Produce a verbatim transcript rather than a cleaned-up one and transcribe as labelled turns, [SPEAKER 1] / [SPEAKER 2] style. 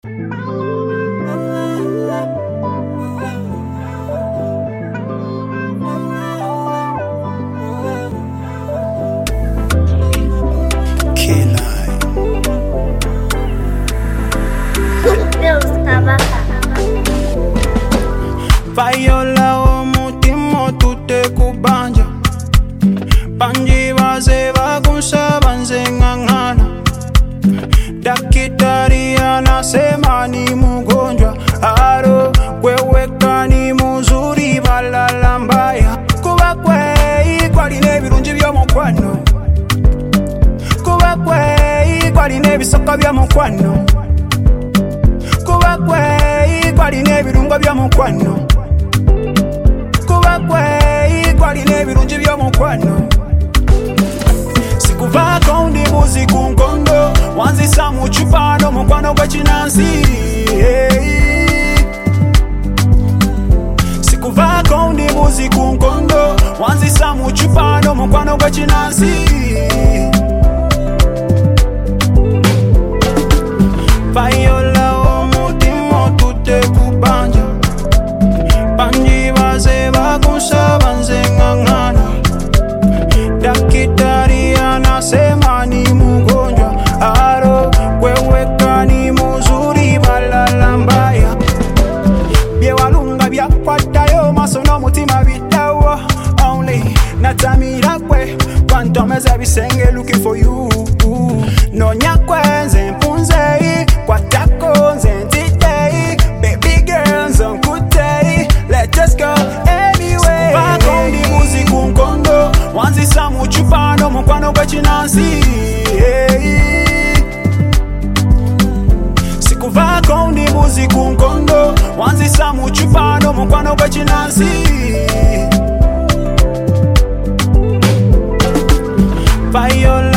[SPEAKER 1] Viola omutima tute kubanja Banji baze bagunsa banze ngangana Dakitari anasema ni mgonjwa Aro kweweka ni muzuri balala mbaya Kuba kwei kwaline birungi byo mukwano Kuba kwei kwaline bisoka bya mukwano Kuba kwei kwaline birungo bya mukwano Kuba kwei kwaline birungi byo mukwano Sikuva kondi buzi kunkondo Wanzisa muchupano mukwano gwe chinansi hey. Sikuva kondi buzi kunkondo Wanzisa muchupano mukwano gwe chinansi Viola omutima tute kubanja Banji baze bagunsa banze ngangana Dakitari anasema ni mgonjwa Aro kweweka ni muzuri balala mbaya Bye walunga byakwatayo maso n'omutima bitawa Only natamira kwe Kwantomeza bisenge looking for you Nonya kwenze mpunzei Kwatako nze ntitei Baby girl nze nkutei Let us go anyway Sikuva kondi buzi kunkondo Wanzisa muchupano mukwano gwe chinansi hey. Sikuva kondi buzi kunkondo Wanzisa muchupano mukwano gwe chinansi Viola